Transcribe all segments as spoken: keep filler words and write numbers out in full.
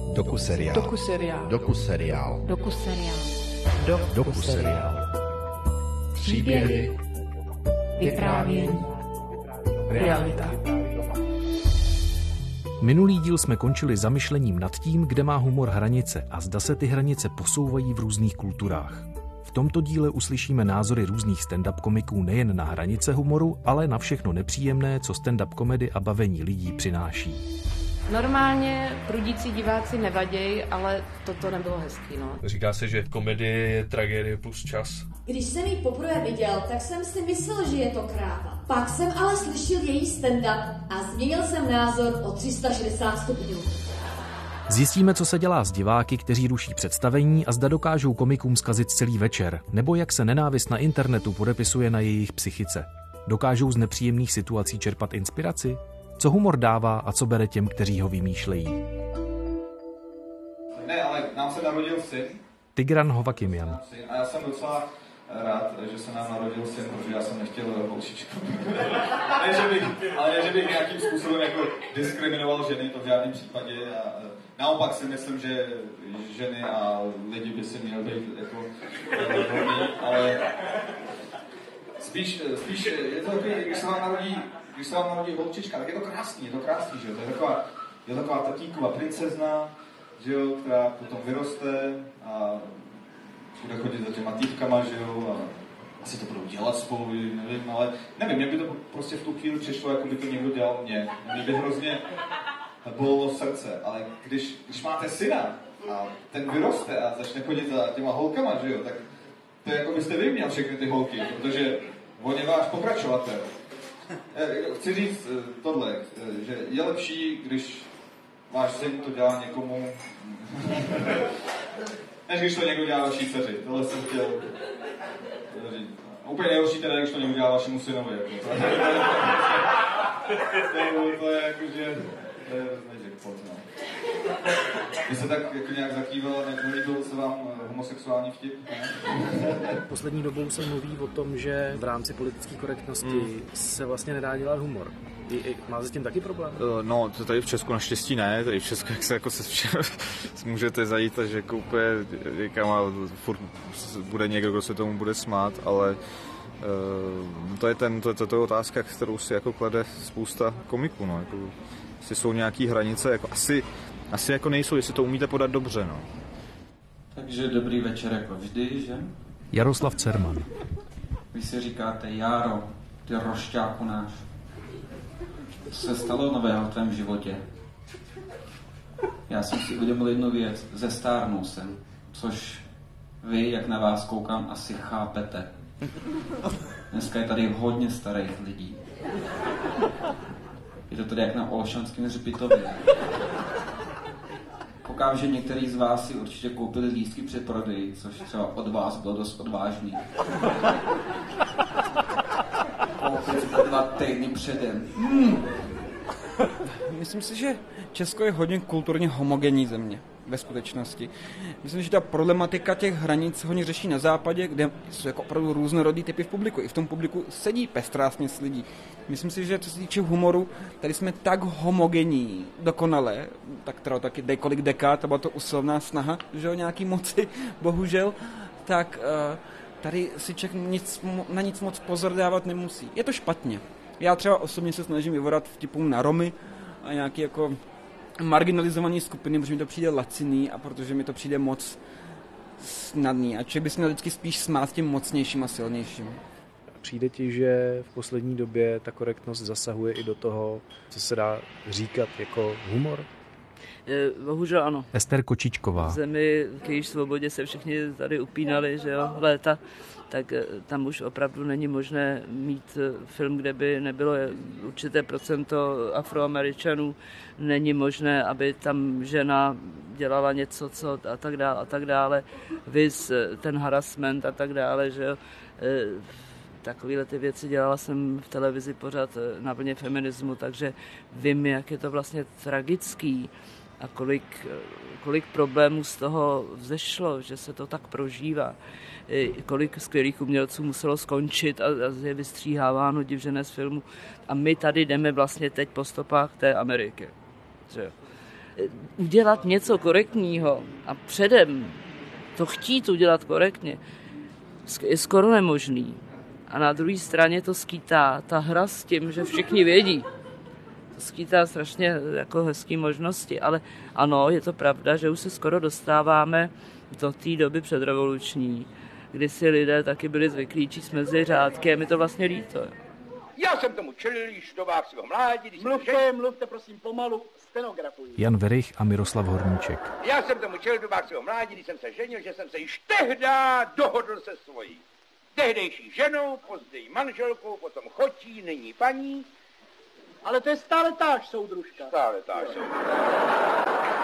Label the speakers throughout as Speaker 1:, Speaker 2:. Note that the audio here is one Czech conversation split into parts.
Speaker 1: Dokuseriál.
Speaker 2: Dokuseriál.
Speaker 1: Dokuseriál.
Speaker 2: Dokuseriál.
Speaker 1: Dokuseriál. Příběhy.
Speaker 2: Vyprávění. Realita.
Speaker 3: Minulý díl jsme končili zamyšlením nad tím, kde má humor hranice a zda se ty hranice posouvají v různých kulturách. V tomto díle uslyšíme názory různých stand-up komiků nejen na hranice humoru, ale na všechno nepříjemné, co stand-up komedy a bavení lidí přináší.
Speaker 2: Normálně prudící diváci nevadějí, ale toto nebylo hezký, no.
Speaker 4: Říká se, že komedie je tragédie plus čas.
Speaker 5: Když jsem ji poprvé viděl, tak jsem si myslel, že je to kráva. Pak jsem ale slyšel její stand-up a změnil jsem názor o tři sta šedesát stupňů.
Speaker 3: Zjistíme, co se dělá s diváky, kteří ruší představení a zda dokážou komikům zkazit celý večer, nebo jak se nenávist na internetu podepisuje na jejich psychice. Dokážou z nepříjemných situací čerpat inspiraci? Co humor dává a co bere těm, kteří ho vymýšlejí?
Speaker 6: Ne, ale nám se narodil syn.
Speaker 3: Tigran Hovakimjan.
Speaker 6: A já jsem docela rád, že se nám narodil syn, protože já jsem nechtěl holčičku. ne, že bych, ale ne, že bych nějakým způsobem jako diskriminoval ženy, to v žádném případě. A naopak si myslím, že ženy a lidi by si měli být jako hodný, ale spíš, spíš je to takový, když se vám narodí, když se vám narodí holčička, tak je to krásný, je to krásný, že jo, to je taková, je to taková tatínková princezna, že jo, která potom vyroste a bude chodit za těma týpkama, že jo, a asi to budou dělat spolu, nevím, ale nevím, mě by to prostě v tu chvíli přišlo, jako by to někdo dělal mě. Mě by hrozně bolelo srdce, ale když, když máte syna a ten vyroste a začne chodit za těma holkama, že jo, tak to je jako byste vy měl všechny ty holky, protože on je váš pokračovatel. Chci říct tohle, že je lepší, když váš syn to dělá někomu, než když to někdo dělá vaší dceři. Tohle jsem chtěl říct. A úplně nejhorší teda, když to někdo dělá vašemu synovi. Jako. to, to je jako, že to je hrozný jackpot, no. Vy se tak jako nějak zakýval, nelíbil se vám homosexuální vtip? Ne?
Speaker 7: Poslední dobou se mluví o tom, že v rámci politické korektnosti mm. se vlastně nedá dělat humor. I, i, máte s tím taky problém?
Speaker 8: No, to tady v Česku naštěstí ne, tady v Česku jak se jako se všem můžete zajít, že jako úplně někam a furt bude někdo, kdo se tomu bude smát, ale uh, to je ten, to, to, to je otázka, kterou si jako klade spousta komiků, no, jako, jestli jsou nějaký hranice, jako asi, asi jako nejsou, jestli to umíte podat dobře, no.
Speaker 9: Takže dobrý večer jako vždy, že?
Speaker 3: Jaroslav Cerman.
Speaker 9: Vy si říkáte, Járo, ty rošťáku náš. Co se stalo nového v tvém životě? Já jsem si uvědomil jednu věc. Zestárnul jsem. Což vy, jak na vás koukám, asi chápete. Dneska je tady hodně starých lidí. Je to tady jak na Olšanském hřbitově. Koukám, že některý z vás si určitě koupili lístky před prodeji, což třeba od vás bylo dost odvážný. Koupili to dva týdny předem. Hmm.
Speaker 10: Myslím si, že Česko je hodně kulturně homogenní země ve skutečnosti. Myslím, že ta problematika těch hranic hodně řeší na západě, kde jsou jako opravdu různorodý typy v publiku. I v tom publiku sedí pestrá směs lidí. Myslím si, že co se týče humoru, tady jsme tak homogenní, dokonale, tak teda taky dekolik dekád, to byla to usilovná snaha, že o nějaký moci, bohužel, tak uh, tady si Čech nic, na nic moc pozor dávat nemusí. Je to špatně. Já třeba osobně se snažím vyvodat vtipům na Romy a nějaký jako marginalizované skupiny, protože mi to přijde laciný a protože mi to přijde moc snadný. A člověk by se měl vždycky spíš smát tím mocnějším a silnějším.
Speaker 7: Přijde ti, že v poslední době ta korektnost zasahuje i do toho, co se dá říkat jako humor?
Speaker 11: Bohužel ano.
Speaker 3: Ester Kočičková.
Speaker 11: V zemi, k jejíž svobodě se všichni tady upínali, že jo, léta, tak tam už opravdu není možné mít film, kde by nebylo určité procento Afroameričanů. Není možné, aby tam žena dělala něco, co a tak dále, a tak dále. Vys, ten harassment a tak dále, že jo. Takovéhle ty věci dělala jsem v televizi pořád na vlně feminismu, takže vím, jak je to vlastně tragický a kolik, kolik problémů z toho vzešlo, že se to tak prožívá. Kolik skvělých umělců muselo skončit a, a je vystříháváno divžené z filmu. A my tady jdeme vlastně teď po stopách té Ameriky. Že jo. udělat něco korektního a předem to chtít udělat korektně je skoro nemožný. A na druhé straně to skýtá ta hra s tím, že všichni vědí. To skýtá strašně jako hezký možnosti, ale ano, je to pravda, že už se skoro dostáváme do té doby předrevoluční, kdy si lidé taky byli zvyklí číst mezi řádky a mi to vlastně líto.
Speaker 12: Já jsem tomu čelil již v dobách svého mládí. Mluvte, jsem... mluvte prosím pomalu, stenografuji.
Speaker 3: Jan Werich a Miroslav Horníček.
Speaker 12: Já jsem tomu čelil v dobách svého mládí, když jsem se ženil, že jsem se již tehda dohodl se svojí tehdejší ženou, později manželkou, potom chotí, nyní paní.
Speaker 13: Ale to je stále táž, soudružka.
Speaker 12: Stále táž, soudružka.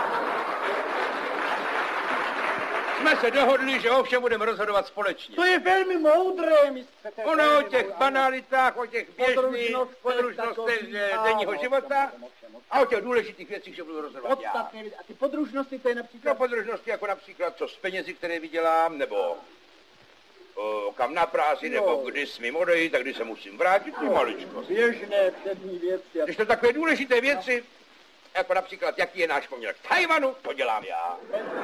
Speaker 12: Jsme se dohodli, že o všem budeme rozhodovat společně.
Speaker 13: To je velmi moudré, mistře.
Speaker 12: Ono o těch banalitách, o těch běžných podružnostech denního života a o těch důležitých věcích, že budu rozhodovat já.
Speaker 13: A ty podružnosti, to je například...
Speaker 12: No podružnosti jako například co s penězi, které vydělám, nebo o, kam na práci, no. Nebo kdy smím odejít, tak kdy se musím vrátit, ty no, maličko.
Speaker 13: Běžné přední věci.
Speaker 12: Když to takové důležité věci, jako například, jaký je náš poměr k Tajvanu, to dělám já.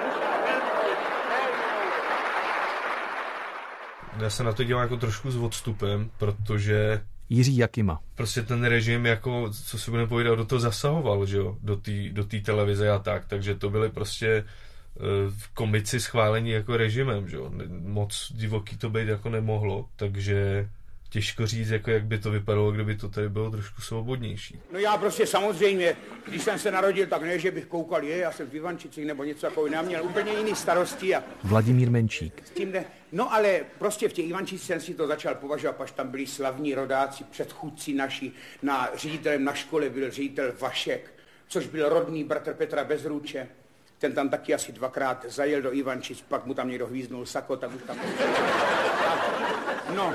Speaker 4: Já se na to dělám jako trošku s odstupem, protože...
Speaker 3: Jiří Jakima.
Speaker 4: Prostě ten režim, jako, co si budeme povídat, do toho zasahoval, že jo, do té do té televize a tak, takže to byly prostě uh, komici schválení jako režimem, že jo, moc divoký to být jako nemohlo, takže těžko říct, jako jak by to vypadalo, kdyby to tady bylo trošku svobodnější.
Speaker 14: No já prostě samozřejmě, když jsem se narodil, tak ne, že bych koukal, je, já jsem v Ivančicích nebo něco takového, já měl úplně jiný starosti. A
Speaker 3: Vladimír Menčík.
Speaker 14: S tím ne, no ale prostě v těch Ivančicích jsem si to začal považovat, až tam byli slavní rodáci, předchůdci naši, na ředitelem na škole byl ředitel Vašek, což byl rodný bratr Petra Bezruče. Ten tam taky asi dvakrát zajel do Ivančic, pak mu tam někdo hvíznul sako, tak už tam... No...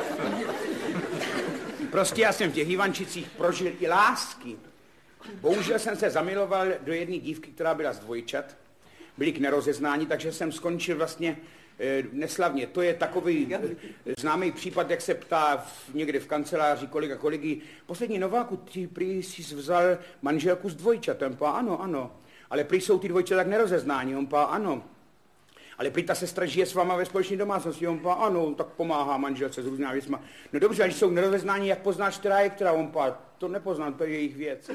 Speaker 14: Prostě já jsem v těch Ivančicích prožil i lásky. Bohužel jsem se zamiloval do jedné dívky, která byla z dvojčat. Byli k nerozeznání, takže jsem skončil vlastně e, neslavně. To je takový e, známý případ, jak se ptá v, někde v kanceláři kolega kolegy. Poslední Nováku, ty prý jsi vzal manželku z dvojčat. On pá, ano, ano. Ale prý jsou ty dvojčata k nerozeznání. On pá, ano. Ale prý ta sestra žije s váma ve společné domácnosti. On pá, ano, tak pomáhá manželce s různými věcmi. No dobře, ale jsou nerozeznání, jak poznáš, která je která? On pá, to nepoznám, to je jejich věc.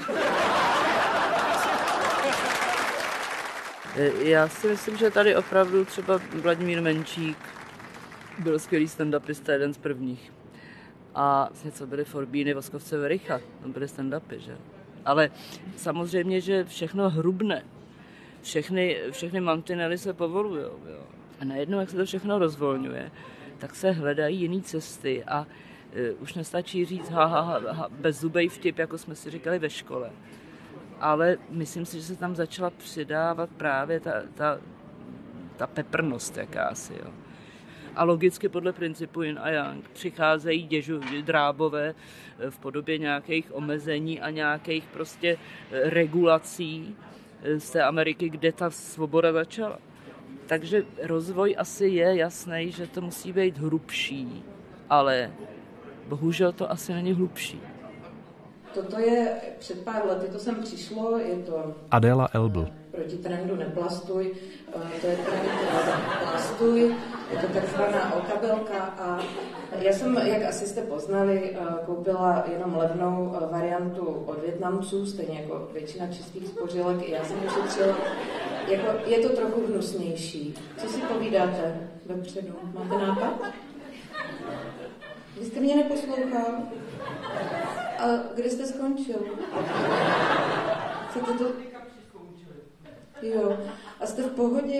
Speaker 11: Já si myslím, že tady opravdu třeba Vladimír Menčík byl skvělý stand-upista, jeden z prvních. A něco byly Forbíny, Voskovce, Vericha, tam byly stand-upy, že? Ale samozřejmě, že všechno hrubne. Všechny, všechny mantinely se povolujou. Jo. A najednou, jak se to všechno rozvolňuje, tak se hledají jiné cesty a uh, už nestačí říct ha, ha, ha, ha, bezzubej vtip, jako jsme si říkali ve škole. Ale myslím si, že se tam začala přidávat právě ta, ta, ta peprnost jakási. Jo. A logicky podle principu Yin a Yang přicházejí děžu, drábové v podobě nějakých omezení a nějakých prostě regulací z té Ameriky, kde ta svoboda začala. Takže rozvoj asi je jasný, že to musí být hrubší, ale bohužel to asi není hlubší.
Speaker 2: Toto je před pár lety, to sem přišlo, je to
Speaker 3: Adéla Elbl.
Speaker 2: Proti trendu neplastuj, to je trend plastuj, je to takzvaná okabelka a já jsem, jak asi jste poznali, koupila jenom levnou variantu od Vietnamců, stejně jako většina českých spořilek, já jsem ušetřila, jako je to trochu hnusnější. Co si povídáte vepředu? Máte nápad? Vy jste mě neposlouchal? A kde jste skončil? Chcete to... Jo. A jste v pohodě?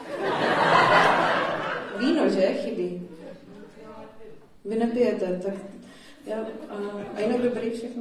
Speaker 2: Víno, že? Chybí. Vy nepijete, tak... Já, a, a jinak dobrý všechno?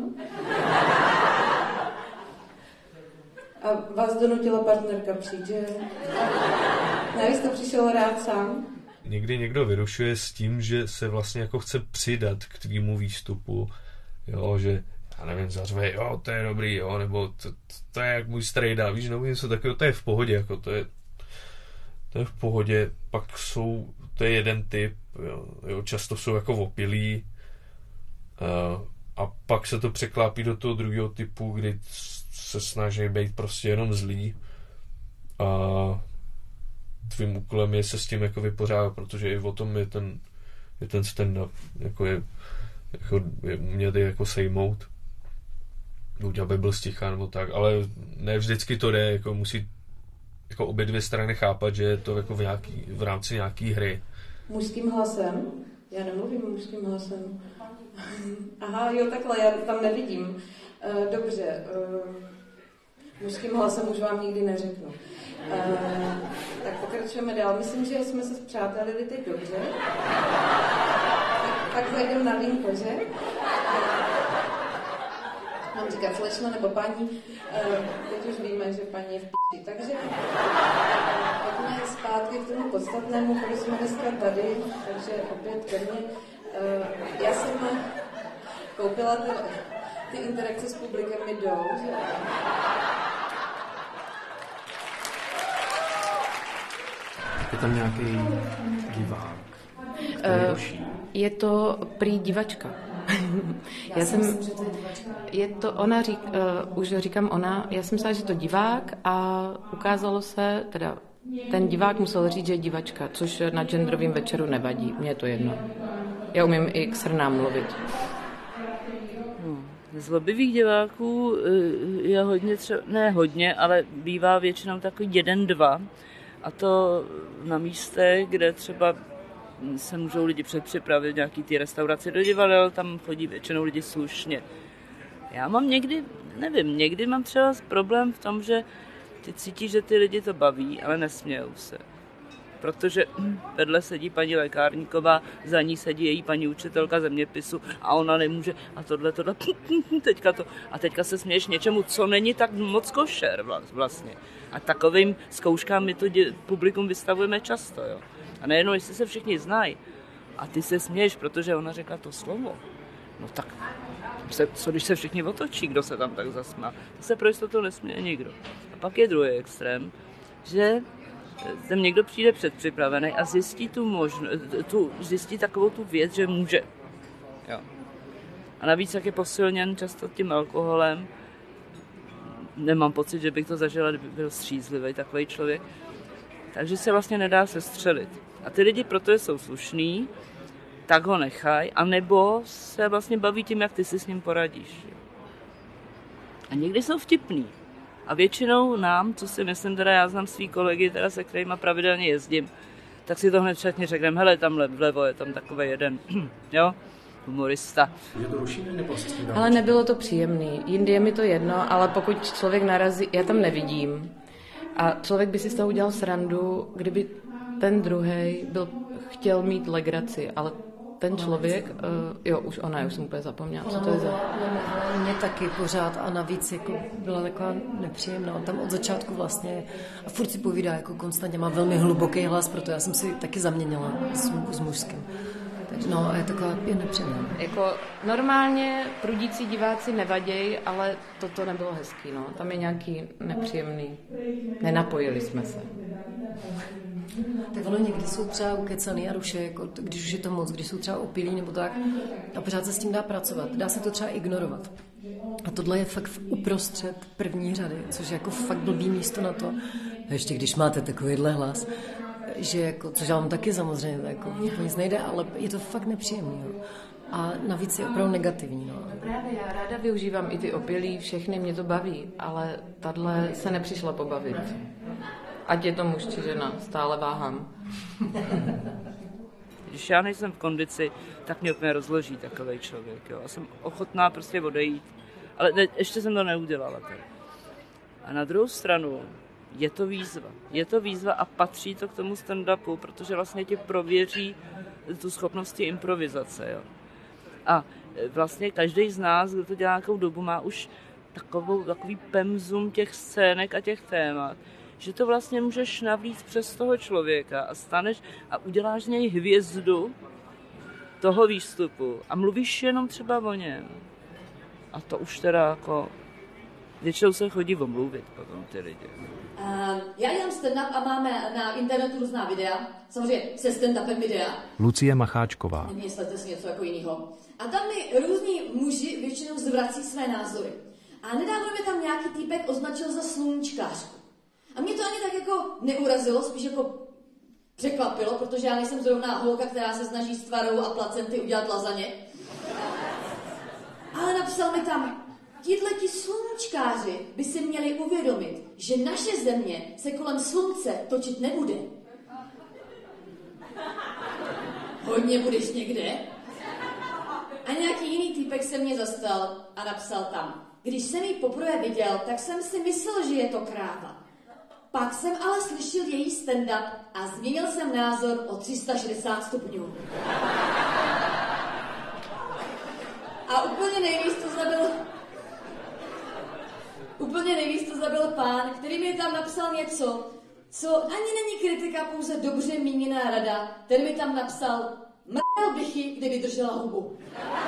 Speaker 2: A vás donutila partnerka přijít, že? Ne, vy jste přišel rád sám?
Speaker 4: Někdy někdo vyrušuje s tím, že se vlastně jako chce přidat k tvýmu výstupu, jo, že já nevím, zařve, jo, to je dobrý, jo, nebo to, to je jak můj strejda, víš, nebo něco takového, to je v pohodě, jako to je, to je v pohodě, pak jsou, to je jeden typ, jo, jo často jsou jako opilí, uh, a pak se to překlápí do toho druhého typu, kdy se snaží být prostě jenom zlí a tvým úkolem je se s tím jako vypořádat, protože i o tom je ten, je ten stand-up, jako je, jako je umět jako sejmout, buď aby byl sticha nebo tak, ale ne vždycky to jde, jako musí jako obě dvě strany chápat, že je to jako v, nějaký, v rámci nějaký hry.
Speaker 2: Mužským hlasem? Já nemluvím mužským hlasem. Aha, jo, takhle, já tam nevidím. Uh, dobře, uh, mužským hlasem už vám nikdy neřeknu. Uh, tak pokračujeme dál. Myslím, že jsme se spřátelili teď dobře. Tak, tak zajdeme na línko, že? Mám říkat slečno nebo paní. Uh, teď už víme, že paní je v p***i. Takže pojďme zpátky k tomu podstatnému, protože jsme dneska tady, takže opět ke mně. Uh, já jsem koupila ty, ty interakce s publikem mi jdou, že?
Speaker 3: Je tam nějaký divák?
Speaker 2: Uh, je to prý divačka. já, já jsem, myslím, že to je divačka. Je to, ona řík, uh, už říkám ona, já jsem myslela, že to divák a ukázalo se, teda ten divák musel říct, že je divačka, což na genderovém večeru nevadí, mně je to jedno. Já umím i k srnám mluvit.
Speaker 11: Zlobivých diváků je hodně, třeba, ne hodně, ale bývá většinou takový jeden, dva. A to na místech, kde třeba se můžou lidi předpřipravit nějaký ty restaurace do divadel, tam chodí většinou lidi slušně. Já mám někdy, nevím, někdy mám třeba problém v tom, že ty cítíš, že ty lidi to baví, ale nesmějou se. Protože vedle sedí paní lékárníková, za ní sedí její paní učitelka zeměpisu a ona nemůže a tohle, tohle, teďka to. A teďka se směješ něčemu, co není tak moc košer vlastně. A takovým zkouškám my to dě, publikum vystavujeme často, jo. A nejenom, jestli se všichni znají a ty se směješ, protože ona řekla to slovo. No tak, se, co když se všichni otočí, kdo se tam tak zasmá? To se pro jistotu nesměje nikdo. A pak je druhý extrém, že tam někdo přijde předpřipravený a zjistí tu možno, tu, zjistí takovou tu věc, že může. Jo. A navíc, jak je posilněn často tím alkoholem, nemám pocit, že bych to zažila, kdyby byl střízlivý takový člověk, takže se vlastně nedá sestřelit. A ty lidi proto jsou slušný, tak ho nechají, anebo se vlastně baví tím, jak ty si s ním poradíš. A někdy jsou vtipný. A většinou nám, co si myslím, teda já znám svý kolegy, teda se kterými pravidelně jezdím, tak si to hned všetně řekneme, hele, tam vlevo je tam takový jeden, jo, humorista.
Speaker 3: Je to rušení nebo se s tím dá?
Speaker 2: Ale nebylo to příjemný. Jindy je mi to jedno, ale pokud člověk narazí, já tam nevidím. A člověk by si z toho udělal srandu, kdyby ten druhej byl, chtěl mít legraci, ale ten člověk, uh, jo, už ona, já už jsem úplně zapomněla, co to je za...
Speaker 15: No, mě taky pořád a navíc jako byla taková nepříjemná. On tam od začátku vlastně a furt si povídá jako konstantně, má velmi hluboký hlas, proto já jsem si taky zaměnila s, s mužským. Takže no, a je taková je nepříjemná.
Speaker 2: Jako normálně prudící diváci nevadějí, ale toto nebylo hezký, no. Tam je nějaký nepříjemný. Nenapojili jsme se.
Speaker 15: Tak ono někdy jsou třeba ukecaný a ruše, jako když už je to moc, když jsou třeba opilí nebo tak a pořád se s tím dá pracovat. Dá se to třeba ignorovat. A tohle je fakt uprostřed první řady, což je jako fakt blbý místo na to. A ještě když máte takovýhle hlas, že jako, což já mám taky samozřejmě, to jako nic nejde, ale je to fakt nepříjemný. Jo. A navíc je opravdu negativní. No.
Speaker 2: Právě já ráda využívám i ty opilí, všechny mě to baví, ale tahle se nepřišla pobavit. Ať je to muž či žena, stále váhám.
Speaker 11: Když já nejsem v kondici, tak mě úplně rozloží takovej člověk. Jo. Já jsem ochotná prostě odejít, ale ne, ještě jsem to neudělala. Tady. A na druhou stranu je to výzva. Je to výzva a patří to k tomu stand-upu, protože vlastně ti prověří tu schopnosti improvizace. Jo. A vlastně každý z nás, kdo to dělá nějakou dobu, má už takovou, takový pemzum těch scének a těch témat, že to vlastně můžeš navlít přes toho člověka a staneš a uděláš z něj hvězdu toho výstupu a mluvíš jenom třeba o něm. A to už teda jako většinou se chodí omluvit potom ty lidi.
Speaker 5: Uh, já dělám stand-up a máme na internetu různá videa, samozřejmě se stand-upem videa.
Speaker 3: Lucie Macháčková.
Speaker 5: Nemyslete si něco jako jinýho. A tam mi různí muži většinou zvrací své názory. A nedávno mě tam nějaký týpek označil za sluníčkářku. A mě to ani tak jako neurazilo, spíš jako překvapilo, protože já nejsem zrovna holka, která se snaží s tvarou a placenty udělat lazaně. Ale napsal mi tam, tihleti sluníčkáři by si měli uvědomit, že naše země se kolem slunce točit nebude. Hodně budeš někde? A nějaký jiný týpek se mě zastal a napsal tam, když jsem ji poprvé viděl, tak jsem si myslel, že je to kráva. Pak jsem ale slyšel její stand-up a změnil jsem názor o tři sta šedesát stupňů. A úplně nejvíc to zabil... Úplně nejvíc to zabil pán, který mi tam napsal něco, co ani není kritika, pouze dobře míněná rada. Ten mi tam napsal, mrdal bych ji, kdyby držela hubu.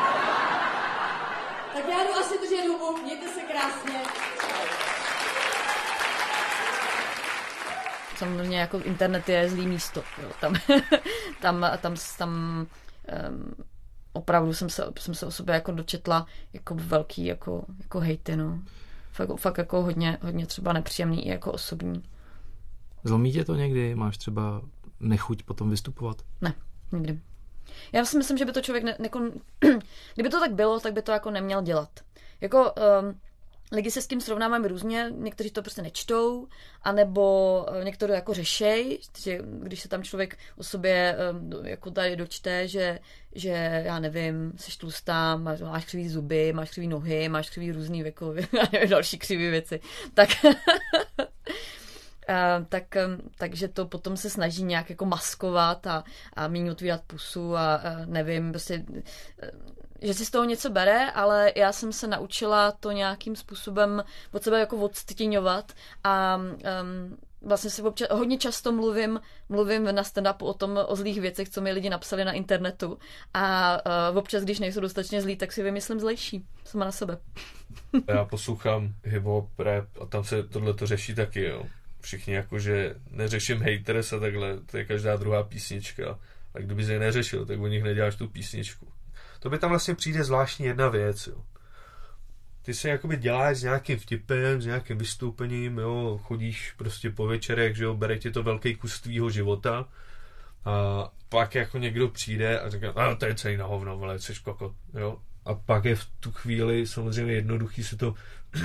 Speaker 5: Tak já jdu asi držet hubu, mějte se krásně.
Speaker 16: Samozřejmě jako internet je zlý místo. Jo. Tam, tam, tam, tam um, opravdu jsem se, jsem se o sobě jako dočetla jako velký jako, jako hejty. No. Fakt, fakt jako hodně, hodně třeba nepříjemný i jako osobní.
Speaker 3: Zlomí tě to někdy? Máš třeba nechuť potom vystupovat?
Speaker 16: Ne, nikdy. Já si myslím, že by to člověk ne, jako, kdyby to tak bylo, tak by to jako neměl dělat. Jako um, lidi se s tím srovnávají různě, někteří to prostě nečtou, anebo někdo jako řešej, že když se tam člověk o sobě jako tady dočte, že, že já nevím, jsi tlustá, máš, máš křivý zuby, máš křivý nohy, máš křivý různý jako, další křivý věci, tak... Uh, tak, um, takže to potom se snaží nějak jako maskovat a, a míň otvírat pusu a uh, nevím, prostě, uh, že si z toho něco bere, ale já jsem se naučila to nějakým způsobem od sebe jako odstěňovat a um, vlastně si občas, hodně často mluvím, mluvím na stand-upu o tom, o zlých věcech, co mi lidi napsali na internetu a uh, občas, když nejsou dostatečně zlí, tak si vymyslím zlejší, sama na sebe.
Speaker 4: Já poslouchám hip-hop, rap a tam se tohle to řeší taky, jo. Všichni jakože neřeším haters a takhle, to je každá druhá písnička. A kdyby se je neřešil, tak o nich neděláš tu písničku. To by tam vlastně přijde zvláštní jedna věc, jo. Ty se jakoby děláš s nějakým vtipem, s nějakým vystoupením, jo, chodíš prostě po večerech, že jo, bere ti to velký kus tvýho života a pak jako někdo přijde a říká, a to je celý na hovno, vole, jsi kokot, jo. A pak je v tu chvíli samozřejmě jednoduchý si to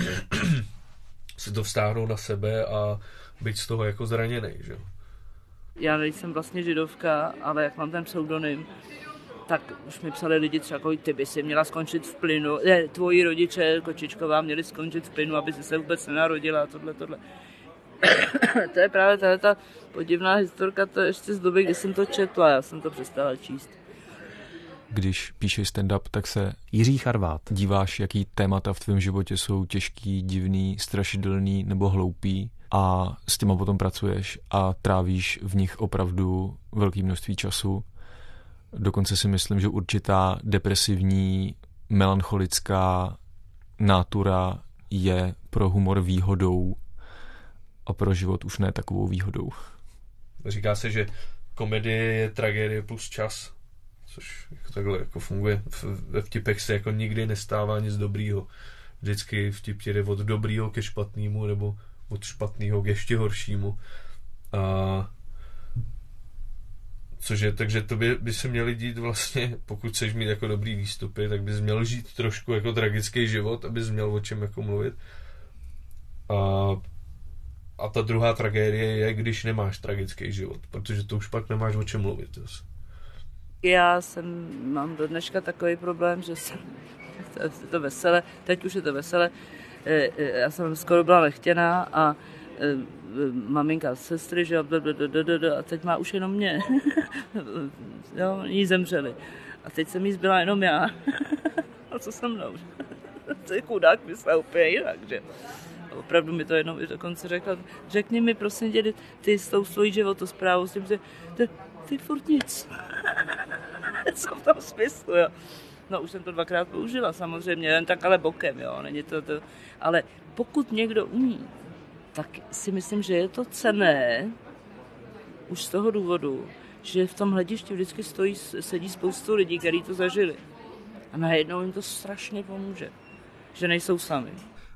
Speaker 4: si to vztáhnout na sebe a být z toho jako zraněnej, že jo.
Speaker 11: Já nejsem vlastně židovka, ale jak mám ten pseudonym, tak už mi psali lidi třeba, jako ty by si měla skončit v plynu, ne, tvoji rodiče Kočičková měli skončit v plynu, aby si se vůbec nenarodila, tohle, tohle. To je právě tahle ta podivná historka, to je ještě z doby, kdy jsem to četla, já jsem to přestala číst.
Speaker 3: Když píšeš stand-up, tak se Jiří Charvát díváš, jaký témata v tvém životě jsou těžký, divný, strašidelný nebo hloupý a s těma potom pracuješ a trávíš v nich opravdu velké množství času. Dokonce si myslím, že určitá depresivní, melancholická nátura je pro humor výhodou a pro život už ne takovou výhodou.
Speaker 4: Říká se, že komedie je tragédie plus čas. Což jako takhle jako funguje. Ve vtipech se jako nikdy nestává nic dobrýho. Vždycky vtip jde od dobrýho ke špatnému nebo od špatného k ještě horšímu. A což je, takže to by, by se měli dít vlastně, pokud chceš mít jako dobrý výstupy, tak bys měl žít trošku jako tragický život, abys měl o čem jako mluvit. A, a ta druhá tragédie je, když nemáš tragický život, protože to už pak nemáš o čem mluvit. Zase.
Speaker 11: Já jsem, mám do dneška takový problém, že jsem, to je to veselé, teď už je to veselé, já jsem skoro byla nechtěná a maminka sestry, že a teď má už jenom mě. Jo, jí zemřeli. A teď jsem jí zbyla jenom já. A co se mnou? To je chudák, myslel úplně jinak, že? A opravdu mi to jednou i dokonce řekla, řekni mi prosím tě, ty s tou svojí životosprávou, s tím, že ty, ty furt nic. Co v tom smyslu, jo? No už jsem to dvakrát použila samozřejmě, jen tak ale bokem, jo, není to to. Ale pokud někdo umí, tak si myslím, že je to cenné už z toho důvodu, že v tom hledišti vždycky stojí, sedí spoustu lidí, kteří to zažili. A najednou jim to strašně pomůže, že nejsou sami.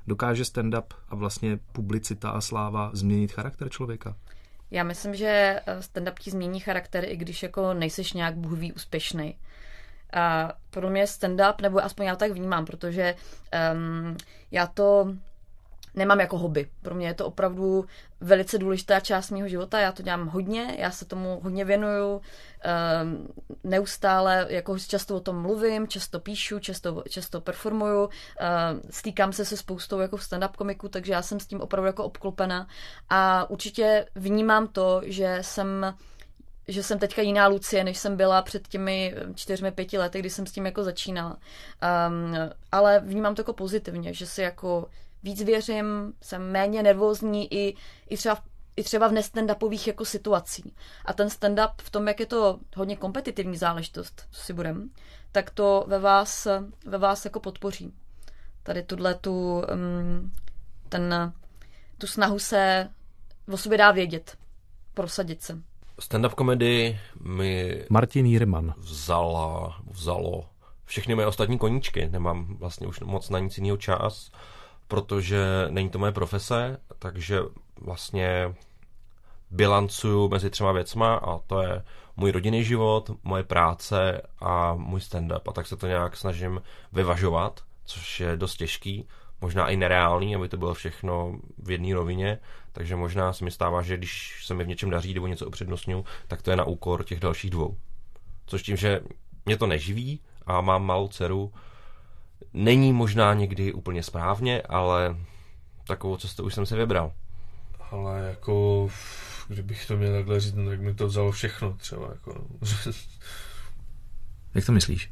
Speaker 3: Dokáže stand-up a vlastně publicita a sláva změnit charakter člověka?
Speaker 16: Já myslím, že stand-up ti změní charakter, i když jako nejseš nějak bůhví úspěšný. A pro mě stand-up, nebo aspoň já tak vnímám, protože um, já to nemám jako hobby. Pro mě je to opravdu velice důležitá část mého života. Já to dělám hodně, já se tomu hodně věnuju, um, neustále jako často o tom mluvím, často píšu, často, často performuju, um, stýkám se se spoustou jako stand-up komiků, takže já jsem s tím opravdu jako obklopena a určitě vnímám to, že jsem že jsem teďka jiná Lucie, než jsem byla před těmi čtyřmi, pěti lety, kdy jsem s tím jako začínala. Um, ale vnímám to jako pozitivně, že si jako víc věřím, jsem méně nervózní i, i, třeba, i třeba v nestandupových jako situací. A ten stand-up v tom, jak je to hodně kompetitivní záležitost, co si budem, tak to ve vás, ve vás jako podpoří. Tady tuhle tu, um, ten, tu snahu se o sobě dá vědět, prosadit se.
Speaker 17: Stand-up komedii mi
Speaker 3: Martin Jirman
Speaker 17: vzala, vzalo všechny moje ostatní koníčky. Nemám vlastně už moc na nic jiného čas, protože není to moje profese, takže vlastně bilancuju mezi třema věcma a to je můj rodinný život, moje práce a můj stand-up. A tak se to nějak snažím vyvažovat, což je dost těžký, možná i nereálný, aby to bylo všechno v jedné rovině, takže možná se mi stává, že když se mi v něčem daří nebo něco upřednostňuji, tak to je na úkor těch dalších dvou. Což tím, že mě to neživí a mám malou dceru, není možná někdy úplně správně, ale takovou cestu už jsem si vybral.
Speaker 4: Ale jako, kdybych to měl takhle říct, tak mi to vzalo všechno třeba. Jako, no.
Speaker 3: Jak to myslíš?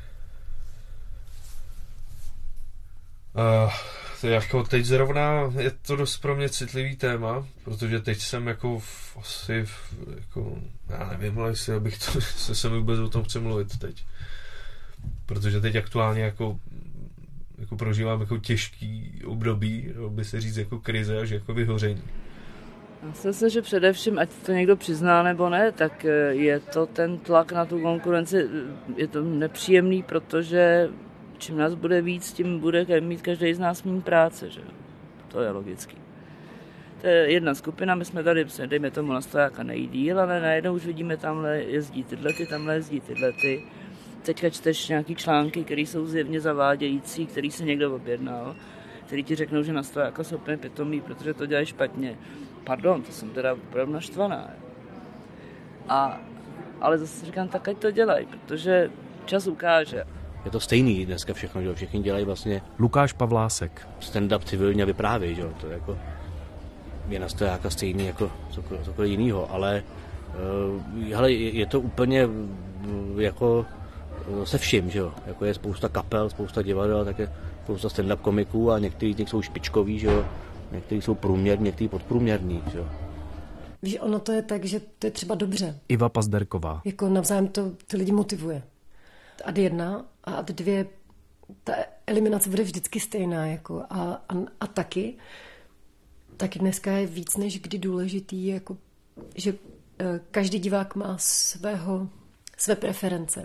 Speaker 4: Uh, to jako teď zrovna je to dost pro mě citlivý téma, protože teď jsem jako v, asi v, jako, já nevím, ale jestli abych to, se se mi vůbec o tom chce mluvit teď. Protože teď aktuálně jako, jako prožívám jako těžký období, by se říct jako krize až jako vyhoření.
Speaker 11: Já si myslím, že především, ať to někdo přizná nebo ne, tak je to ten tlak na tu konkurenci, je to nepříjemný, protože čím nás bude víc, tím bude mít každý z nás méně práce, že? To je logický. To je jedna skupina, my jsme tady, dejme tomu na stojáka nejdýl, ale najednou už vidíme, tamhle jezdí tyhle ty, tamhle jezdí tyhle ty. Teďka čteš nějaký články, které jsou zjevně zavádějící, který si někdo objednal, který ti řeknou, že na stojáka jsou úplně pitomí, protože to dělají špatně. Pardon, to jsem teda opravdu naštvaná. A, ale zase říkám, tak ať to dělají, protože čas ukáže.
Speaker 18: Je to stejný dneska všechno, že všichni dělají vlastně
Speaker 3: Lukáš Pavlásek.
Speaker 18: Stand-up civilně vyprávějí, že to je jako je na stojáka stejný jako cokoliv, cokoliv jinýho, ale uh, hele, je, je to úplně uh, jako uh, se vším, že jo, jako je spousta kapel, spousta divadel, tak je spousta stand-up komiků a některý těch jsou špičkoví, že jo, některý jsou průměrní, některý podprůměrní, že jo.
Speaker 15: Víš, ono to je tak, že to je třeba dobře.
Speaker 3: Iva Pazderková.
Speaker 15: Jako navzájem to ty lidi motivuje. Ad jedna a ad dvě, ta eliminace bude vždycky stejná. Jako a, a, a taky, taky dneska je víc než kdy důležitý, jako, že e, každý divák má svého, své preference.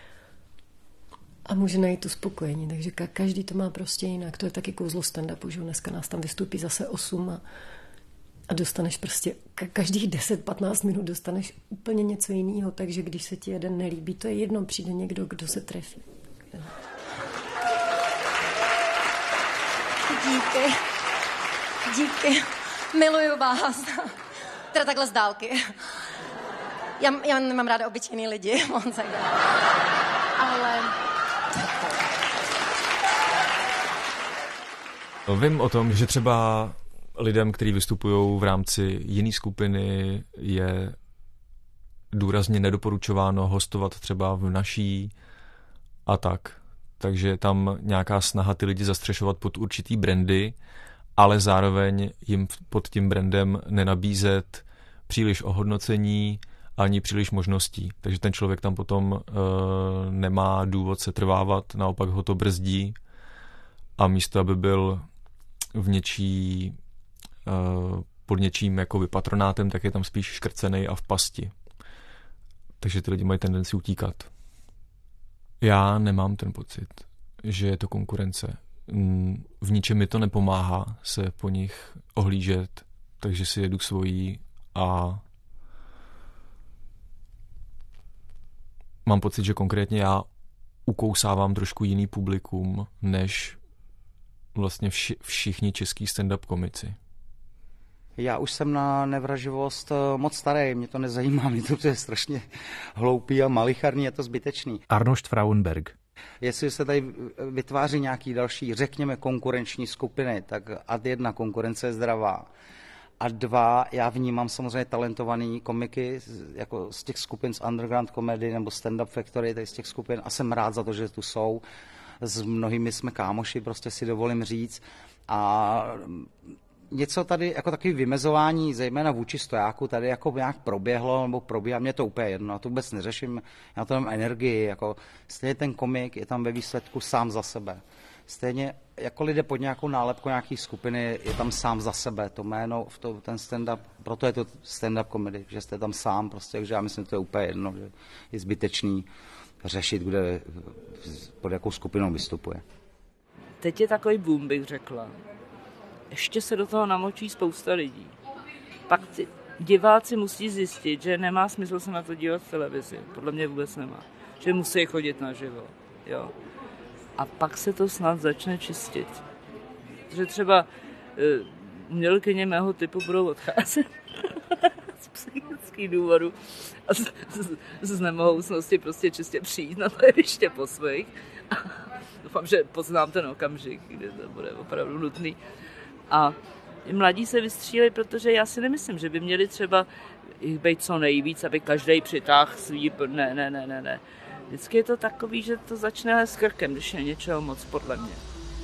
Speaker 15: A může najít tu spokojení. Takže ka, každý to má prostě jinak. To je taky kouzlo stand-upu, že dneska nás tam vystoupí zase osm a, a dostaneš prostě ka, každých deset patnáct minut dostaneš úplně něco jiného, takže když se ti jeden nelíbí, to je jedno, přijde někdo, kdo se trefí.
Speaker 19: Díky. Díky. Miluju vás. Teda takhle z dálky. Já, já nemám ráda obyčejný lidi, moc ale...
Speaker 20: Vím o tom, že třeba lidem, kteří vystupují v rámci jiné skupiny, je důrazně nedoporučováno hostovat třeba v naší a tak. Takže tam nějaká snaha ty lidi zastřešovat pod určitý brandy, ale zároveň jim pod tím brandem nenabízet příliš ohodnocení ani příliš možností. Takže ten člověk tam potom e, nemá důvod se trvávat, naopak ho to brzdí a místo, aby byl v něčí, e, pod něčím jako patronátem, tak je tam spíš škrcenej a v pasti. Takže ty lidi mají tendenci utíkat. Já nemám ten pocit, že je to konkurence. v ničem mi to nepomáhá se po nich ohlížet, takže si jedu svojí a mám pocit, že konkrétně já ukousávám trošku jiný publikum, než vlastně vši, všichni český stand-up komici.
Speaker 21: Já už jsem na nevraživost moc starý, mě to nezajímá, mě to je strašně hloupý a malicharný, je to zbytečný.
Speaker 3: Arnošt Frauenberg.
Speaker 21: Jestli se tady vytváří nějaký další, řekněme, konkurenční skupiny, tak ad jedna konkurence je zdravá. A dva, já vnímám samozřejmě talentovaný komiky jako z těch skupin z Underground Comedy nebo Stand Up Factory, tady z těch skupin, a jsem rád za to, že tu jsou. S mnohými jsme kámoši, prostě si dovolím říct. A něco tady, jako takový vymezování, zejména vůči stojáku, tady jako nějak proběhlo, nebo probíhá, mě to úplně jedno, já to vůbec neřeším, já to mám energii, jako stejně ten komik je tam ve výsledku sám za sebe. Stejně jako lidé pod nějakou nálepkou nějaký skupiny je tam sám za sebe, to jméno, to, ten stand-up, proto je to stand-up comedy, že jste tam sám, prostě, takže já myslím, že to je úplně jedno, že je zbytečný řešit, kde, pod jakou skupinou vystupuje.
Speaker 11: Teď je takový boom, bych řekla. Ještě se do toho namočí spousta lidí. Pak ty diváci musí zjistit, že nemá smysl se na to dívat v televizi. Podle mě vůbec nemá. Že musí chodit naživo. Jo. A pak se to snad začne čistit. Že třeba uh, umělkyně mého typu budou odcházet z psychických důvodů a z, z, z nemohoucnosti prostě čistě přijít na to jeviště po svých. Doufám, že poznám ten okamžik, kdy to bude opravdu nutný. A mladí se vystříleli, protože já si nemyslím, že by měli třeba jich být co nejvíc, aby každý přitáhl svý... Ne, ne, ne, ne, ne. Vždycky je to takový, že to začne s krkem, když je něčeho moc, podle mě.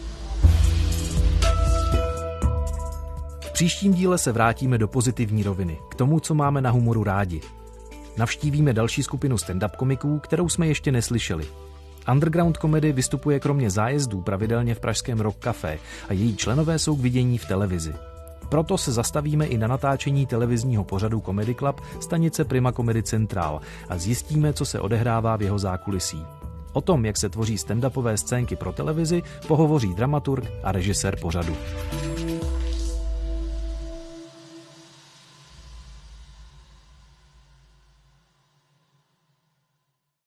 Speaker 3: V příštím díle se vrátíme do pozitivní roviny, k tomu, co máme na humoru rádi. Navštívíme další skupinu stand-up komiků, kterou jsme ještě neslyšeli. Underground Comedy vystupuje kromě zájezdů pravidelně v pražském Rock Café a její členové jsou k vidění v televizi. Proto se zastavíme i na natáčení televizního pořadu Comedy Club stanice Prima Comedy Central a zjistíme, co se odehrává v jeho zákulisí. O tom, jak se tvoří stand-upové scénky pro televizi, pohovoří dramaturg a režisér pořadu.